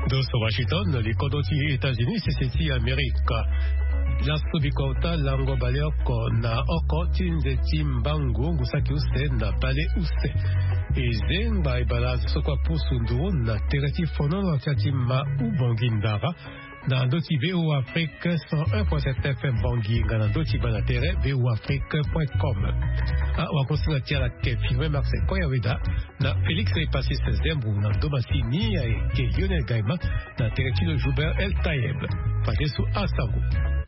Dos Washington, les Kodoti États-Unis, c'est Amérique. La subikota lango baleoko na oko tinze timbango gusaki use na bale use. Ezemba ibala sokwa pusundu na tereti fonono chatima ubongindara na doti VO Afrique 101.7 FM Banginga na doti banatere voafrique.com. Wakonsinga tiala ke filme Marseille Koyaweda na Félix Epassi Sezembu na Domasini ke Lionel Gaima na tereti le Joubert El Tayeb. Fajesu Asango.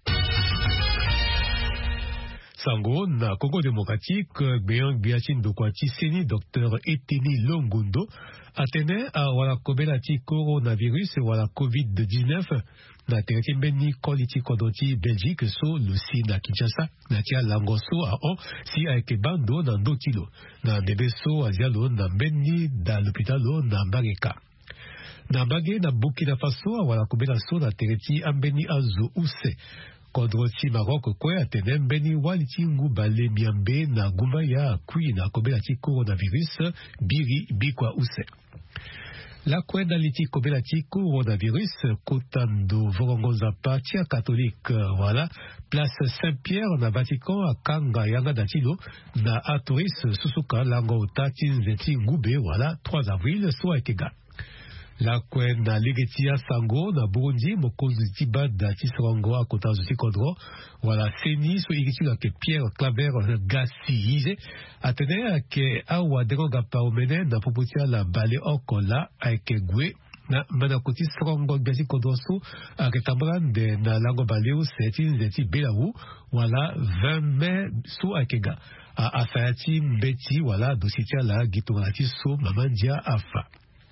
Sango na Congo démocratique, Béang Biachin Dokwati Seni, docteur Eteni Longundo, Atene a wala Kobelati coronavirus wala COVID-19, na tereti Beni Koliti Kodoti Belgique, so Lucy na Kinshasa, na tia Langoso a on, si a eke bando na Ndotilo, na Debeso a Zialo na Beni da l'hôpitalo na Mbageka. Na Mbage na Burkina Faso a wala Kobelaso na tereti Ambeni Azo Use, Kodroti Maroc kwe atene mbeni waliti ngubale miambe na gumba ya kui na kobelati coronavirus biri bikwa use. La kwe na liti kobelati coronavirus kotando vorongoza patia catholique voilà place Saint-Pierre na Vatican a kanga yanga datilo na atoris susuka lango tati nzeti ngube voilà 3 avril so ekega. La kwen na Legetia Sango na Burundi mokozi tiba da Tisrongo a kota zuti kodro wala seni so igiti la ke Pierre Claver Gassi atene ke awa deroga pa omene na poputia la bale okola aike gwe na manakoti Srongo Gassi kodroso a ketambrande na lango baleo zeti belawu wala 20 mai so akega a afayati mbeti wala dositia la gitorati so mamandia afa.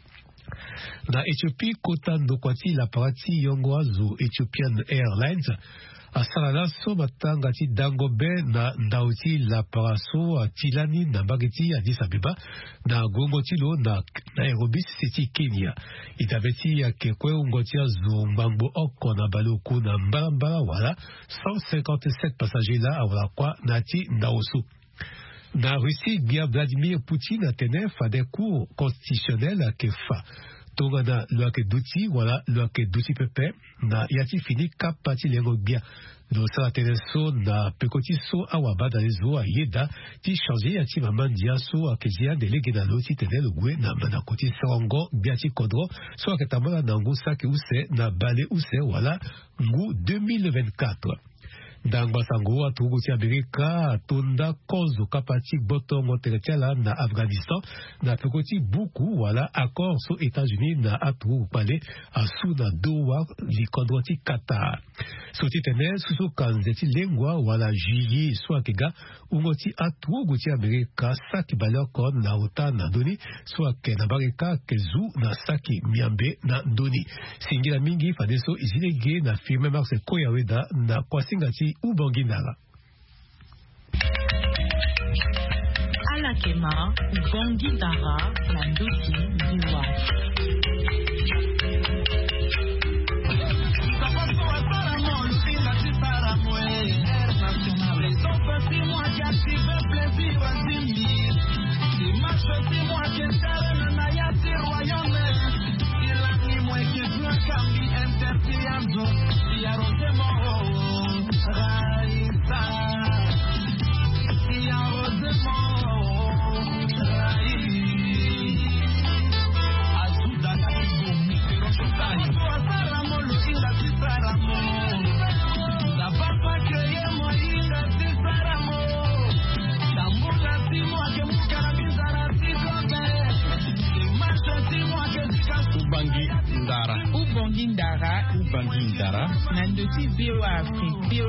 Na Éthiopie, Kotando Kwati la parati Yongwazo Ethiopian Airlines a Salalaso Matangati Dangobe na Ndauti la paraso a Tilani na Bageti Addis Abeba na Gongotilo na Nairobi City Kenya. Itabeti ya Kekwe Ungotia Zumbango Oko na Baloku na Mbalambala wala 157 passagers là à kwa Nati Ndaosu. Na Russie, Bia Vladimir Poutine a tenu des cours constitutionnels à Kefa. Tongana loake douti, voilà, loake douti pepe, na yati fini kapati lengo bia. Do sa teneso na pekoti so awaba dans les eaux à Yeda, ti changer yati mamandia so a kezia délégué dans l'autre tenel gwe na manakoti Sarongo, biati kodro, so a ketamala nangu saki use, na bale use, voilà, ngu 2024. Dangba Sango a Tuguti Amerika Tunda Kozo Kapati Botongo Teretiala na Afghanistan na Pekoti Buku wala accord so États-Unis na Atu Pale Asu na Doha Likodroti Qatar. Soti tene susu kanzeti lengwa wala juillet so akega ungoti Atu Guti Amerika saki baloko na uta na doni so akena bareka kezu na saki miambe na doni. Singila mingi fadeso izilege na firme Marseille Koyaweda na kwasingati Ubangindara. Alakema, Ubangindara, na Ndoti, Diwa. Ubangindara, Nandoti Bioafrique.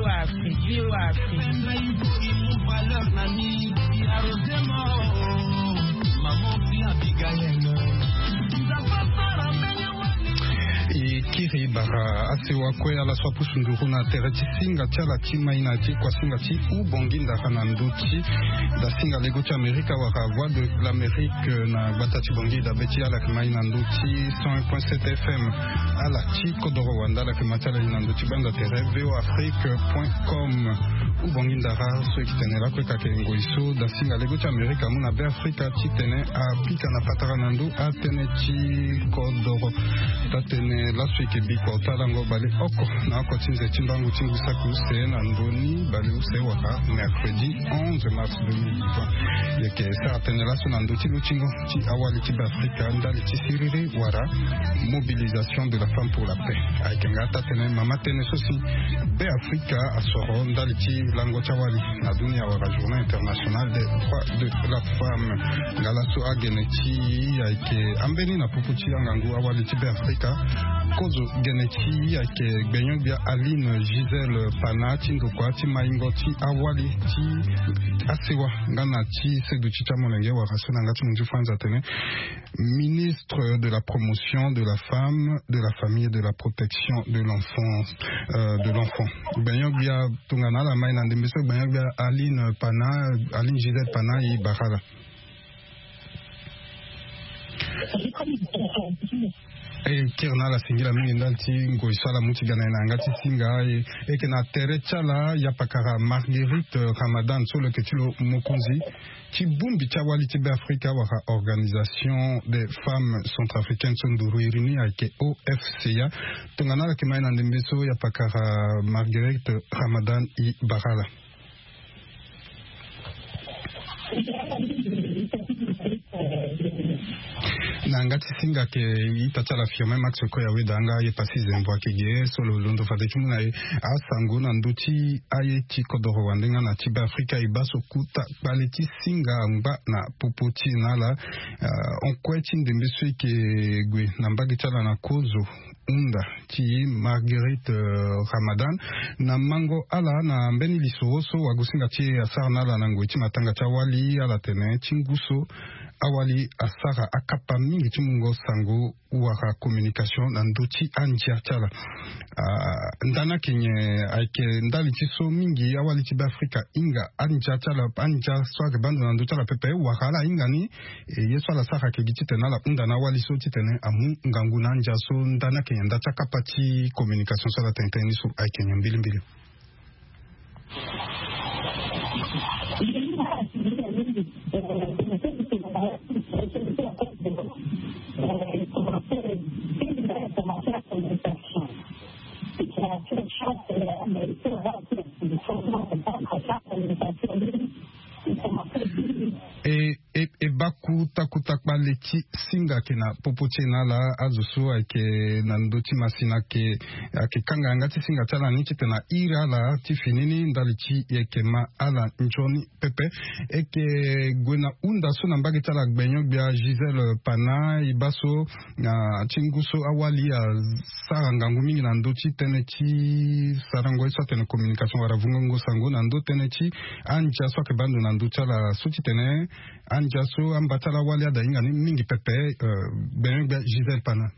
Et Kiri Bara te wakwe ala swapu sunduru na tereti singa tiala tima inati kwa singa ti u bonginda kananduti da singa lego ti Amerika waka voix de l'Amérique na batati bongi da beti ala kima inanduti 101.7 FM ala ti kodoro wanda ala kima tiala inanduti banda tere voafrique.com u bongindara so ekitenela kwe kake ngoiso da singa lego ti Amerika muna be Afrika ti tene a pika na patara nandu a tene ti kodoro ta tene la so eke biko talango bale oko na oko tinze timbangu tingu saku se na ndoni bale use waka mercredi 11 mars 2020 yeke sa tene la so na ndo tilu tingo ti awali ti Afrika ndali ti siriri wara mobilisation de la femme pour la paix aikenga ta tene mama tene sosi be Afrika asoro ndali ti lango chawali na dunia wara journée internationale des droits de la femme ngalaso ageneti aike ambeni na puputi angangu awali ti be Afrika kozo geneti aike gbenyo bia Aline Gisèle Pana tindokwa ti maingo ti awali ti asewa ngana ti sedu ti chamolenge wara so na ngati munju fanza tene ministre de la promotion de la femme, de la famille et de la protection de l'enfant gbenyo bia tungana la mai na ndembeso gbenyo bia Aline Gisèle Pana i Bakala kirna la singira mingi ndalti ngoisala muti gana na ngati singa eke na terechala ya pakara Marguerite Ramadan solo ke tilo mokonzi ti bumbi ti awali ti be Afrika waka organisation des femmes centrafricaines sonduru irini ayeke OFCA tongana la ke mai na ndembeso ya pakara Marguerite Ramadan i Bakala na ngati singa ke itachala firme max ko yawe danga ye pasi zembo akege solo londo fate kimuna asango na nduti aye ti kodoro wandenga na tiba Afrika ibaso kuta baleti singa ngba na popoti na la on kweti ndembeso ke gwe na mbagi chala na kozo unda ti Marguerite Ramadan na mango ala na mbeni lisoso wagusinga ti asar na la nango ti matanga cha wali ala tene tinguso awali asara akapa mingi ti mungo sango waka communication na nduti anjia chala ndana kenye aike ndali ti so mingi awali ti Afrika inga anjia chala anja swage bando na nduti la pepe wakala inga ni yeso ala sara ke giti tena la unda na wali so ti tene amu ngangu na anja so ndana kenye ndacha kapa ti communication sala tenteni so aike nyambili mbili baku takutakpa leti singa ke na popoche na la azusu ake na ndoti masina ke ake kanga ngati singa tala ni tena ira la ti finini ndali ti yeke ma ala njoni pepe eke gwena unda so na mbagi tala gbenyo bia Gisèle Pana ibaso na tinguso awali a sarangangu mingi na ndoti tene ti sarango so tene communication wara vungongo sango na ndo tene ti anja so ke bando na ndoti la suti tene anja so ambatala wali ada inga ni mingi pepe benga Gisèle Pana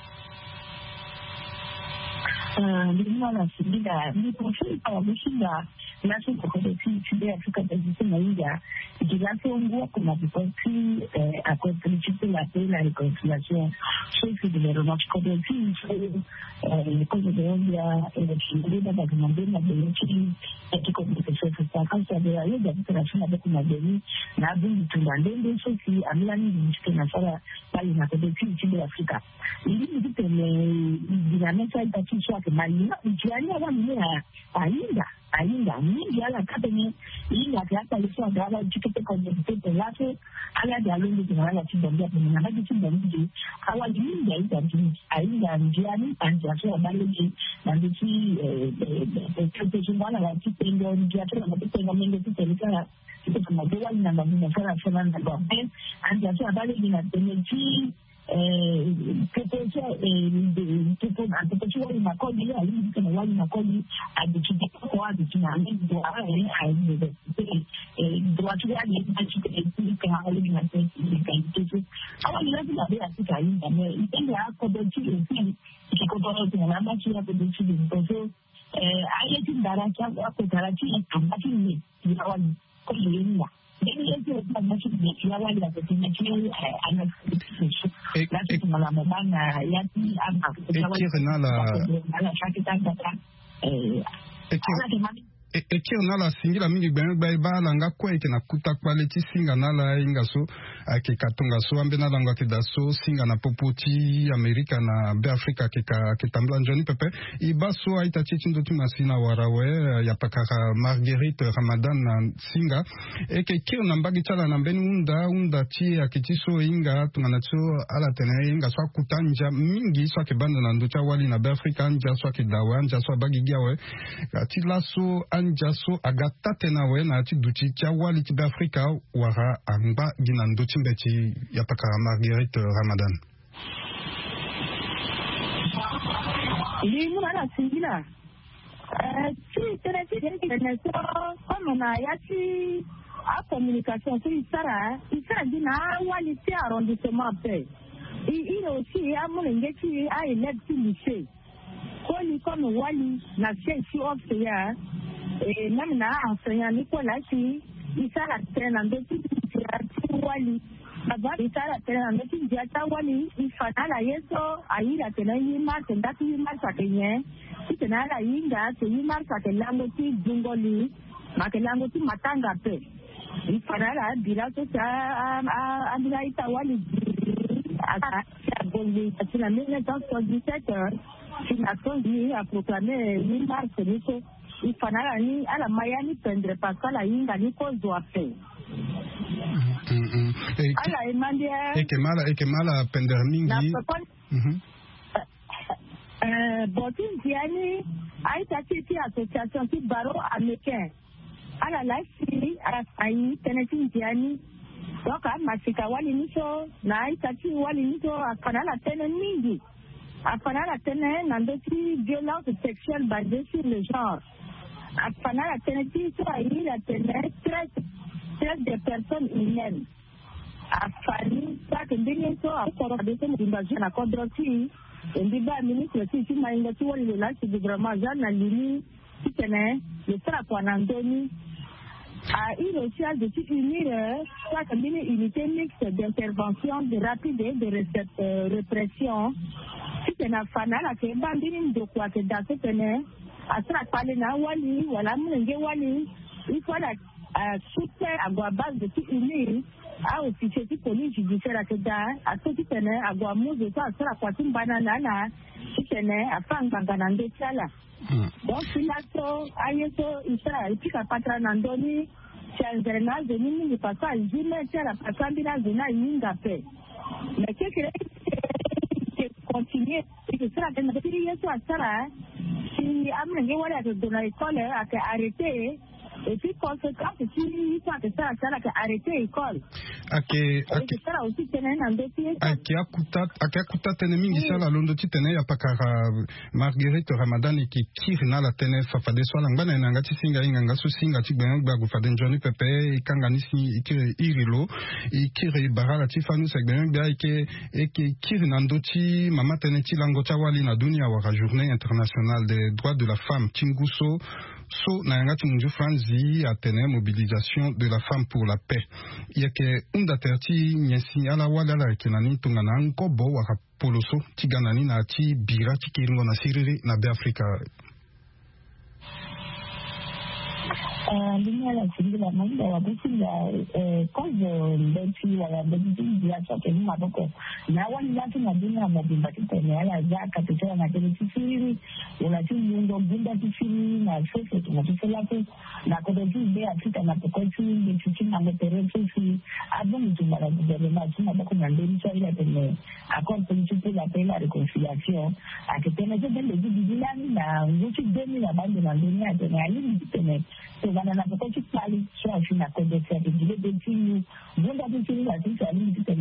Lima la sibida ni profil pa bushinda na so ko de ti de Afrika de na inga digase ngua kuna bipoti a contribuer la paix la réconciliation ce qui de notre côté ci le cause de India et le Chili da demander la bénéfice et comme que ça se passe quand ça de la déclaration avec une abénie na bin tundande so qui amilani ni na sala bali na côté ci de Afrika ili ni tele dinamika itatisha ke mali jiani aba ni ainda mingi ala katene inga hata liswa dawa jikete kwa jikete lake ala dialogue tunala chimbia na hadi chimbia awali mingi ainda njiani anjaso abaleji na ndichi protection la chipendo njiato na mapendo mengi tutelika kitu kama dola na mbona sana sana na gobe anjaso abaleji na teneji wali makoli ali kana wali makoli adikidi kwa adikina ndio ai droit ya ni adikidi kwa hali na sisi awali lazima bia sika inda ndio hapo ndio kikotoa tena machi hapo ndio ayeti daraka hapo daraka ambacho ni wali kulinda Eki onala singira mingi gbe ba langa kwa eke na kuta kwa leti singa nala inga so ake katonga so ambe na langa ke daso singa na popoti Amerika na be Afrika ke tambla njoni pepe iba so aita chichindo tu masina warawe ya pakara Marguerite Ramadan na singa eke kio nambagi chala na mbeni unda chi akitiso inga tunganatso ala tene inga so kutanja mingi so ke banda na nducha wali na be Afrika anja so ke dawa anja so bagi giawe ati laso anjaso agata tena we na ati duchi cha wali tibe Afrika wara amba gina nduchi mbeti ya paka Marguerite Ramadan. Ili mwana singila si tena so kama na yati a communication sur isara gina wali ti arrondissement pe il aussi a mon ngeti a elect lycée koni kama wali na chef officer nami na enseignant Nicolas qui isara tena ndoti wali baba isara tena ndoti jata wali ifanala yeso aira tena yima tendati yima sakenye tena la inga te yima sakelango ti jungoli makelango ti matanga pe ifanala bila to sa amila ita wali aka bongi tena 1977 Nations Unies a proclamé 8 mars niko ifanala ni ala mayani pendre pasala inga niko zoape ala emandia ekemala pendre mingi botin diani aita titi association ti baro américain ala la si ai tenetin diani donc masika wali niso na aita ti wali niso afanala tene mingi afanala tene nandoti violence sexuelle basée sur le genre afanala tene ti so ai la tene traite de personnes humaines afani sa kendini so akoro de se mudimbaje na kodroti ndiba ministre ti mainga ti wali la ci gouvernement jana lini tene le trapo nandoni a une aussi de unir sa kendini unité mixte d'intervention de rapide et de répression tena fanala ke bandini ndokwa ke daso tene asra pale na wali wala mnenge wali ifala super agwa base de tout unir a officier ti police judiciaire ke da asoti tene agwa muzo sa asra kwa timbana na tene afanga ngana ndechala donc finato ayeso isra itika patra nandoni chanzerna zeni mingi pasa jime tela pasambina zena yinga pe mais que continuer que sera de notre yeso asara si amnenge wala de la école a que arrêter et puis conséquence si ça que ça que arrêter école que sera aussi tenen en dossier akuta tene mingi sala londo ti tene ya pakara Marguerite Ramadan ki kirna la tene fa de so langana na ngati singa inga so singa ti gben gba go fa den joni pepe ikanga ni si ikire irilo ikire barala ti fanu se gben gba ke kirna ndoti mama tene ti lango cha wali na dunia wa journée internationale des droits de la femme tinguso so na ngati munju franzi atene mobilisation de la femme pour la paix yake unda terti nyesi ala wala la kenani tungana nkobo wa poloso tiganani na ti bira ti kiringo na siriri na be Afrika dunia la singila manda wa bisinga cause ndeti wala ndeti ya sote ni maboko na wani watu na dunia mabimba tene ala za kapitoa na tele sifiri wala tingo bunda sifiri na sote tunatufela na kodoti be Afrika na pokoti ndeti na mtere sifiri abon tumara gouvernement tuna bako na ndeni swali tene accord politique la paix la réconciliation akitene je bende bidilani na nguchi deni na bande na dunia tene ali tene na pokoti pali so afina kodoti ya bidile benti bunda sifiri la tinga ali tene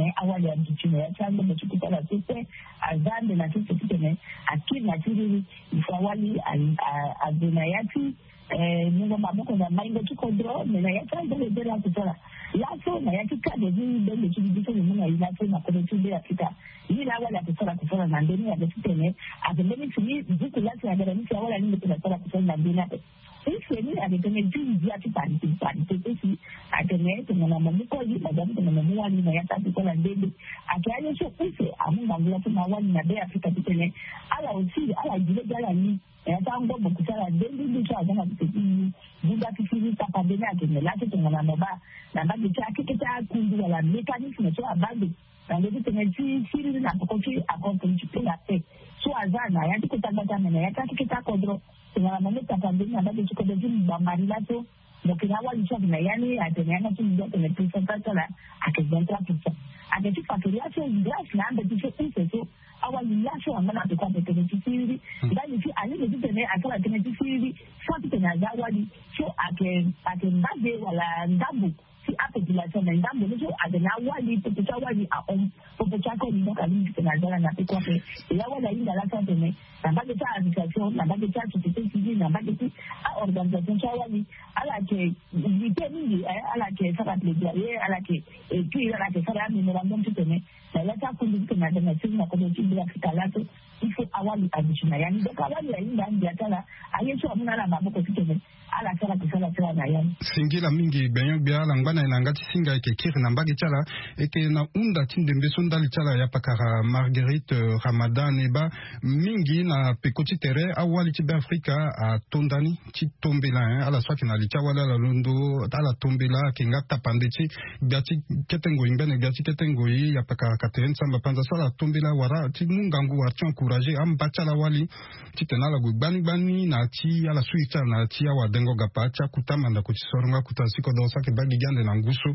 awali ya mtuchine ya chango mechukua la sute azande na sute kitene akili na tiri ifawali azuna yati mungo maboko na maingo chukodro na yati andele bela kutola laso na yati kade bele chibito ni munga ilaso na kode chube ya kita ila awali ya kutola na ndeni ya kitene azendeni tuni ziku lati ya ndeni ya awali ni kutola na ndeni Isi ni adetene juu ya parite isi atene tengana mamuko yi madam tengana muwali na yata tukola ndebe akiaje sho isi amu mangula tuna wali na bea Afrika tutene ala usi ala jile gala ni yata ngombo kusala ndebe ndicho agana tuteki buda kifiri tapandene atene lati tengana maba na mbagi chaki kita kundu wala mekanisme so abandi na ndebe tengana siri na pokochi akomponi chupela te so azana yati kutabata na yata kita kodro tengah mana tapanding ada di cukup dajin bambarila tu mungkin awal bisa benayani ada yang tu juga dengan presentasi lah akan bantu apa ada tu faktornya tu jelas lah ada tu itu awal dia tu aman ada kau betul sendiri dan itu ada tu dengan asal ada sendiri suatu dengan awal tu akan bagi wala dabu si apa jelasan dan dabu tu ada awal itu awal pecah kau ni kali kita jalan nanti kau awal lagi dalam tu ni nampak kita organisasi nampak kita sendiri nampak kita organisasi awal ala ke diteni ala ke sarat legal ala ke kira ala ke sarat memorandum tu ni saya tak kunjung kena dengan semua komisi berkala tu itu awal additional yang awal lain dan biasalah ayo so menala mampu kita ala sarat na yan singila mingi benyo bia langana inangati singa ke kir nambagi chala eke na unda tindembe sondali chala ya pakara Marguerite Ramadan eba mingi na pekoti tere awali tibe Afrika a tondani ti tombela ala swaki na lichawala la londo ala tombela kingata pandechi biati ketengo imbene biati ketengo ya pakara katen samba panza sala tombela wara ti mungangu wa ti encourager ambachala wali ti tenala go bani na ti ala suicha na ti awa dengo gapa cha kutamanda kuchisoronga kutasiko dosa ke bagi gande na ngusu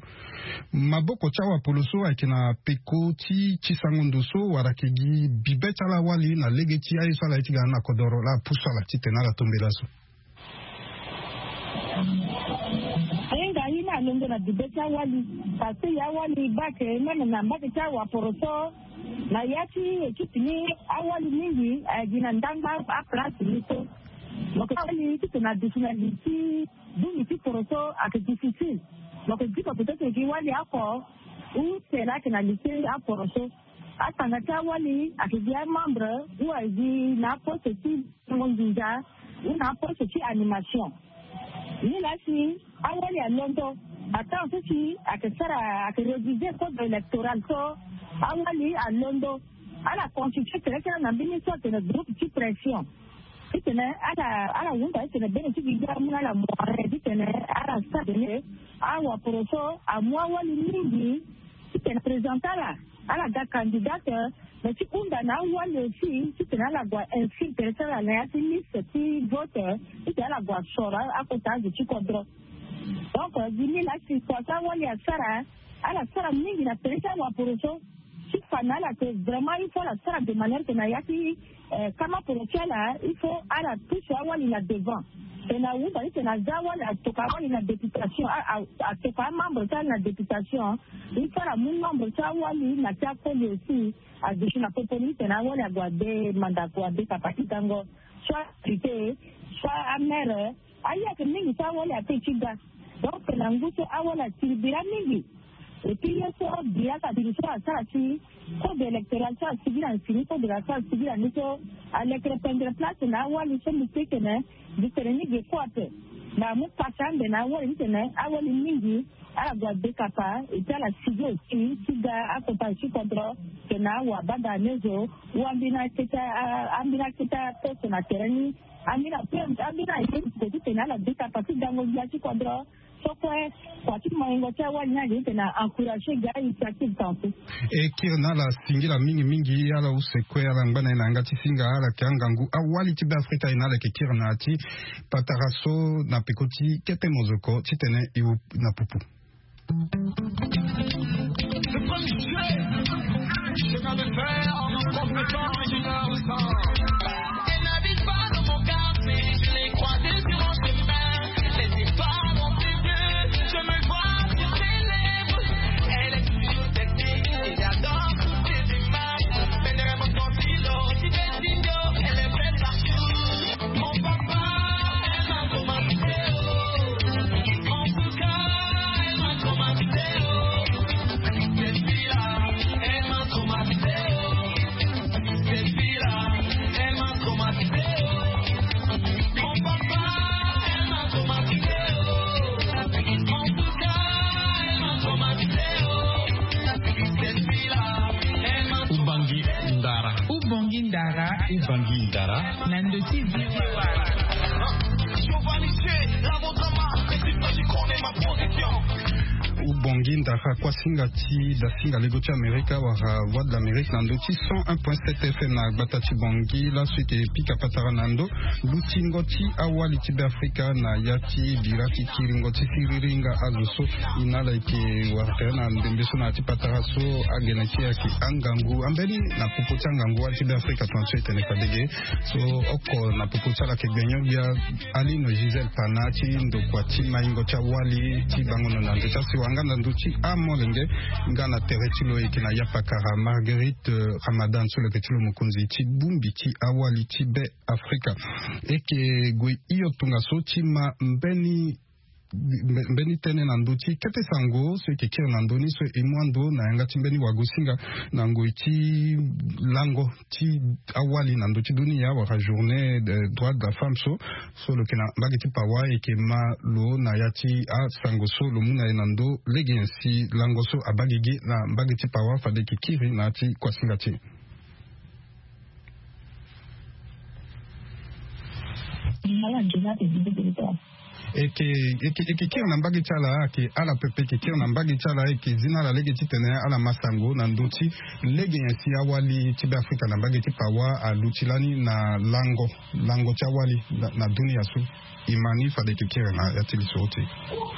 maboko chawa poloso akina peko ti chisangondoso warakegi bibecha la wali na legeti aiso la itiga na kodoro la puso la titena la tombelaso enga ina longo na bibecha wali pasi ya wali bake mena na mbake chawa poloso na yati ekipini awali mingi gina ndanga a place lito lokali kitu na difficulty duni poroso ak difficile donc dit peut-être que wali ako ou c'est là que na lycée a poroso atanga ta wali ak dia membre ou aji na poste ci ngonjinja ou na poste ci animation ni la si awali a londo attends ceci ak sara ak réviser code électoral so awali a londo ala constituer que na bini so de groupe de pression itene ala wunda itene benefit bigamuna la moare itene ala stade awa proso amwa wali mingi itene presentala ala da candidate mais si kunda na wali si itene ala gwa infiltrer la liste liste ti vote itene ala gwa sora akota de chikodro donc dimi la si kwa wali asara ala sara mingi na presa wa proso si fanala que vraiment il faut la sara de manière que na yati kama porokiala il faut ala touche awali na devant tena uba tena zawali atokawali na députation atoka membre ta na députation il faut la mon membre ta wali na ta koli aussi adishi na popoli tena wali agwade mandat kwa de kapakitango soit trité soit amere aya ke mingi ta wali atechiga donc na nguso awala tilbira mingi et puis il faut bien que tu sois ça si code électoral ça civil en fini code de la ça civil enito à l'écrépendre place na wali sommes que ne différents de forte na mu pasande na wali tene awali mingi ala gwa kapa et la civil qui siga akopa chi kontro que na wa bada nezo wambina kita poste na tereni amina ile tena la kapa sidango ya chi kontro e kirna la singila mingi ala usekwe ala ngana inangati singa ala kiangangu awali tibe Afrika inala ke kirna ati pataraso na pekoti kete mozoko titene iu na pupu Ubangi Ndara Nandoti VOA. Ubongi Ndara kwa singati da singa lego cha Amerika wara voix de l'Amérique nandoti 101.7 FM na Batati Bongi la suite pika patara nando lutingoti awali tibe Afrika na yati birati kiringoti siriringa azuso inala ike wartena ndembeso na tipatara so agenaki yaki angangu ambeli na pupucha angangu tibe Afrika transfer tenekadege so oko na pupucha la kebenyo bia ali no Giselle Panati ndo kwa tima ingo cha wali tibangono nando chasi wanganda nduchi amolenge ngana teretilo ikina yapakara Marguerite Ramadan sur le ketilo mukunzi chibumbi chi awali tibe Afrika eke gwe iyo tungaso chima mbeni tene nanduchi kete sango so ke kire nandoni so emwando na yanga timbeni wagusinga nango ichi lango ti awali nanduchi dunia wa journée de droit de la femme so le kena bagiti pawa eke ma lo na yati a sango so lo muna nando legensi lango so abagigi na bagiti pawa fade ke kiri na ti kwasinga ti eke kire na mbagi chala ke ala pepe ke kire na mbagi chala eke zina la lege titene ala masango na nduti lege yensi awali tibe Afrika na mbagi tipawa alutilani na lango cha wali na dunia su imani fade ke kire na yatili sote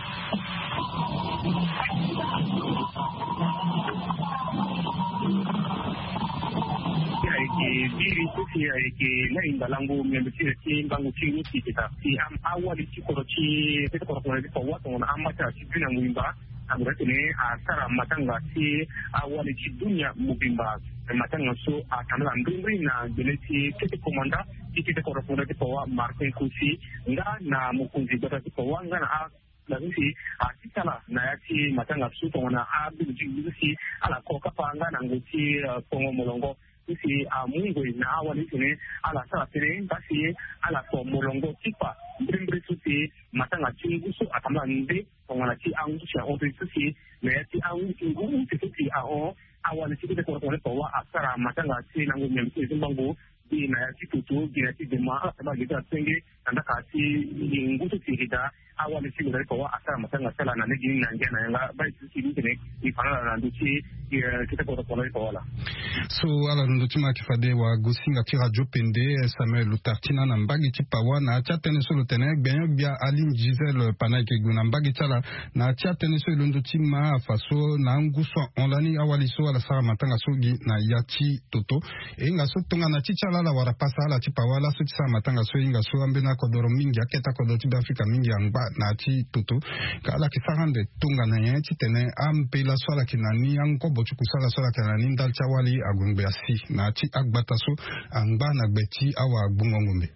biri kusi ke na imbalango membesire ke mbango chini kita si am awali chikoro chi pete kwa kwa watu wana amata chibina muimba amuratene asara matanga si awali chidunya mubimba matanga so atamla mbimbi na geleti kete komanda kete kwa kwa Martin Kusi nga na mukunzi bata kwa nga na lazisi asitala na yati matanga suto wana abu jingisi ala koka panga na nguti kongo molongo isi mungo na awali sine ala sala tere basi ala ko molongo tipa mbrimbre suti matanga chinguso atamla nde kongana ti angusha obe suti na yati angu suti awali tikete kwa asara matanga ti nangu nyamsi zimbangu di na yati tutu di yati dema abagita senge andaka ti nguso tirida awali tikete kwa asara matanga sala na negini na ngena yanga bai suti dine ifana na nduchi kita kwa la so ala ndotima kifade wa gusinga ti radio pende Samuel Lutartina na mbagi ti pawa na atia tene so lutene gbenyo bia Aline Giselle Panake guna mbagi tala na atia tene so londotima faso na nguso onlani awali so ala sara matanga so gi na yati toto inga so tonga na chichala la wara pasa ala ti pawa la so ti sara matanga so inga so ambena kodoro mingi aketa kodoro ti Afrika mingi angba na ti toto ka ala ki sarande tonga na yen ti tene ampe la so ala kinani anko bochu kusala so ala kinani ndal chawali agungbe asi na ti agbataso angba na gbeti awa agbungongombe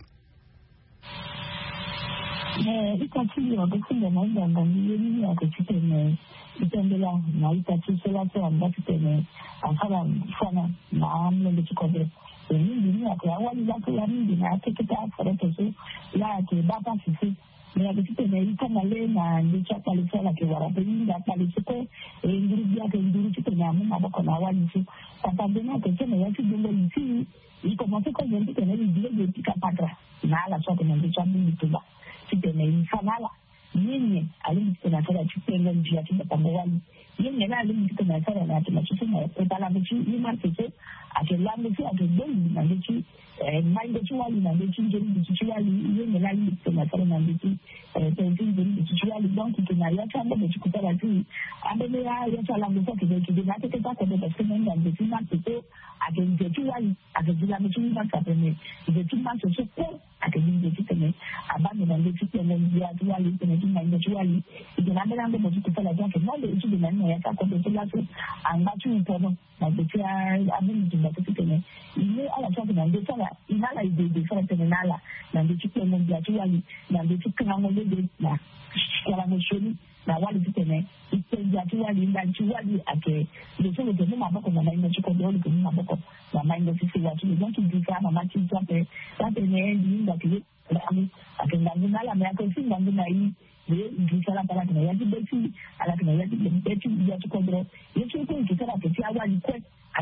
ikatili wakusinga na ndanga ni ya kutene itendela na ikatili so amba tene afala sana na amle chikobe ni ya kwa wali za kwa mingi na tikita fara teso la ke baba sisi ya kitene ikana le na ndicha pale sala ke warabinda pale siko nguru ya ke nguru tena maboko na wali su tapandena tena ya tidungo isi iko mafiko ndio tena ndio tika padra na ala sote na ndicha mingi tuba tena insanala yeye alimtena sala chipenda njia tena pambawali yeye na alimtena sala na tena chipenda pala mchi ni marketing akelango si akebongi na ndichi mind chuali na ndichi ndio chuali yeye na alimtena sala na ndichi ndio chuali donc tunaya chamba de chukutala tu ambele ya sala ngo ke na tete kwa de sema ndio marketing akenje chuali akejila mchi marketing ndio chuali so akejinje tene abanye na ndichi tene ndio chuali tene ndio chuali ikinambela ngo mchukutala yake ndio ichi na nne yaka kwa de lazo angachu upono na ndichi abini tene ile ala chama na ndichi ala inala ide fara tene nala na ndichi tene ndio chuali na ndichi kana ngode na kwa mshoni na wali tene itenja chuali nda chuali ake ndio ndio maboko na ndio chiko ndio ndio maboko na ndio sisi watu ndio tunjika na machi chape tape ne ndio ndio kile akenda nala meko singa ndio hii ndio sala pala tena yaji beti ala tena yaji beti ndio chiko ndio yecho kwa kitara ketia wali kwe akitete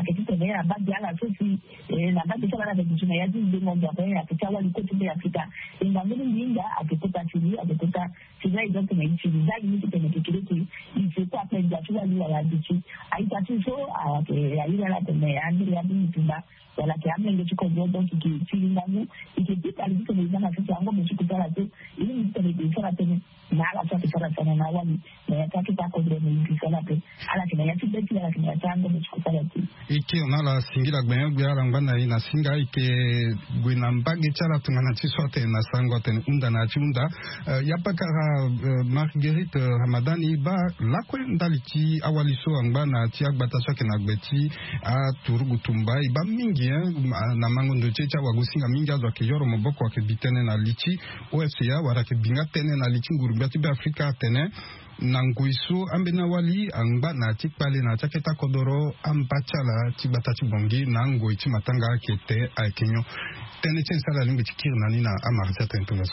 ya baadhi ya sisi na baadhi ya vijana ya jinsi moja ya kitawa liko tume Afrika ingangeni nyinga akipata hizo tunaishi zaidi ni kitu ilikuwa penda tu wali wa dichi aitatizo ya ile la tena andiri ya bitumba wala kiamle ndio chiko jodo kikilingamu ikipita alizoelezana sasa yango mchukutana tu ili mtendekeza tena na ala sasa sana na wali na yataki tako ndio mkisala pe ala kina yatibeti ala kina tango mchukutana tu iki onala singira gbenyo ala ngana ina singa ike gwina mbage chala tungana chisote na sango ten unda na chunda yapakara Marguerite Ramadani ba lakwe ndalichi awaliso angana tiagbata soke na gbeti a turugutumba iba mingi na mangondo checha wagusinga mingi azo akijoro moboko wakibitene na lichi OFCA warake binga tene na lichi ngurumbati be Afrika tene nanguisu ambena wali angba na tikpale na chaketa kodoro ambachala tibata tibongi na ngoi chimatanga kete aikenyo tene chensala limbe chikir nani na amarza tentunaso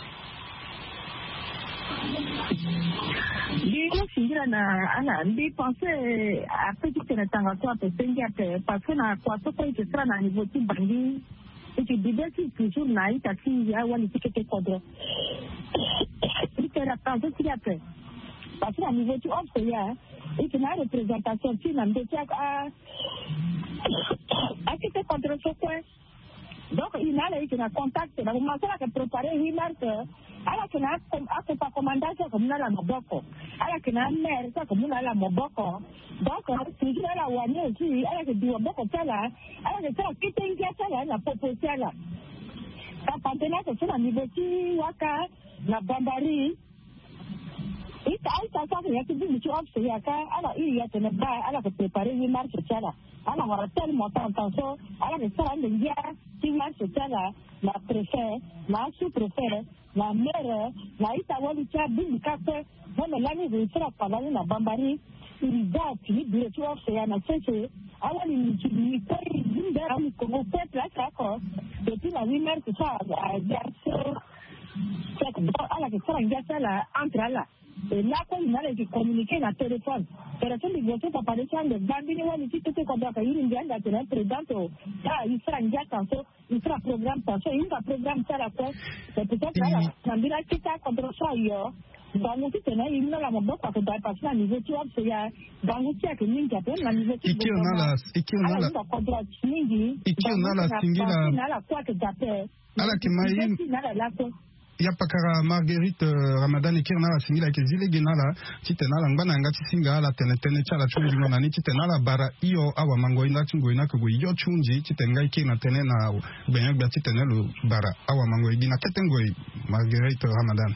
Ligo singira na ana ndi pense après que tu tanga toi pe sengia pe parce que na kwa soko ite sera na niveau ti bangi ite dibeti toujours na ita ti ya wali tikete kodro ite la pense ti après parce que na niveau ti offre ya ite na représentation ti na ndeti a tikete kodro soko donc il a été en contact na commencer à préparer une marque ala kina a commandation comme na la moboko ala kina mer ça comme na la moboko donc si je la wani aussi ala que du moboko sala ala que ça kitingia sala na proposer la ça pendant que ça niveau ti waka na bambari ita ça ya kibi tu offre ya ka ala il ya tena ba ala que préparer une marque sala ala wara tellement attention ala que ça ndia ti marque sala la préfet la sous-préfet la mère la itawali cha bibi kase mwana lani zisira pala na bambari ilizati ni bile tu offre na sese awali ni kai zinda au Congo pepe sako depuis la lumière que ça a garçon c'est comme ala que ça ngia la entre là et là quand il allait communiquer na téléphone di voto pa parler de bambini wani ti tete kwa baka yiri ngianda tena presidente il sera ngia tanto il sera programme tanto il va programme ça la quoi c'est peut-être là nambira kita contre ça yo bangu ti tena il na la moboko ko da passer à niveau tu obse ya bangu ti ak ninja pe na niveau ti iki onala singira na la quoi que d'appel ala kimayi yapakara Marguerite Ramadani kirna la singila ke zile genala titenala ngana ngati singa ala tenetene chala chunji ngona ni titenala bara iyo awa mango ina chungo ina ko yo chunji titenga ikina tene na benyo bya titenelo bara awa mango igina tetengo Marguerite Ramadani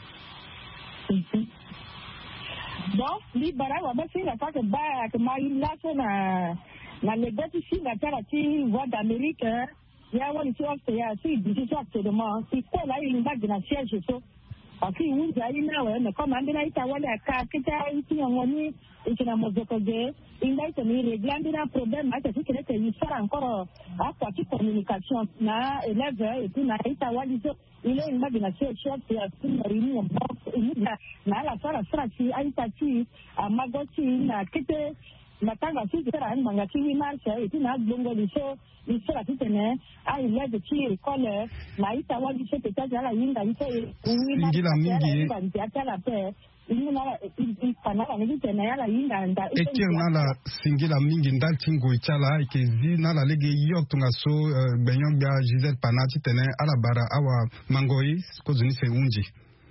bon li bara wa ba singa ka ke ba ke mai la na legati singa chala ti voix d'Amérique ya wani tu offre ya si décision actuellement si quoi là il va dans siège so parce que vous allez na ouais mais comme andina ita wale aka kita iti ngoni ikina mozoko ge inda ita ni régler un problème ata si kile il sera encore à partir communication na élève et puis na ita wale so il est une dans siège ya une réunion na la sara si aita ti amagoti na kite matanga si sera mangati ni marche et puis na bongo liso il sera tout tene a il est de qui école na ita wali se peut-être la yinga ito ngila mingi la paix il pana ni tene ya la yinga nda ekirna la singila mingi ndaltingo ichala ikezi na la lege yotunga so benyon bia Giselle Panati tene ala bara awa mangoi kozuni se unji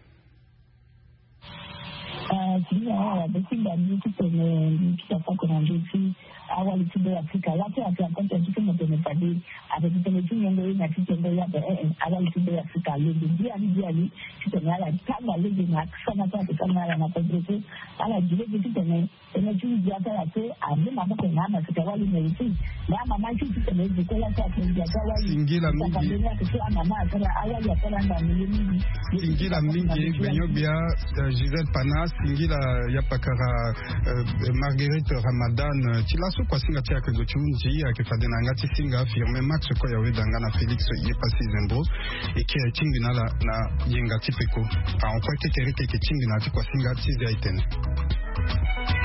Sinia besinda mtu kwenye kitafaka kuna njuti awali tibe Afrika watu wakiakonta tuko mtenefadi atakutene tunyengo ina kitendo ya awali tibe Afrika leo ndia ni kitendo ala kama leo na sana kama na kodreto ala jile kitendo ene tu jata yake ande mambo na Afrika wali ni na mama kitendo zikola kwa wali singila mingi singila mingi benyobia Giselle Panas singila yapakara Marguerite Ramadan tilaso kwa singa tia ke gochunji akifadena ngati singa affirme max ko yawe dangana Felix yepasi zembro eke chingina na yenga tipeko a on kwa ketereke ke chingina kwa singa tizi aitene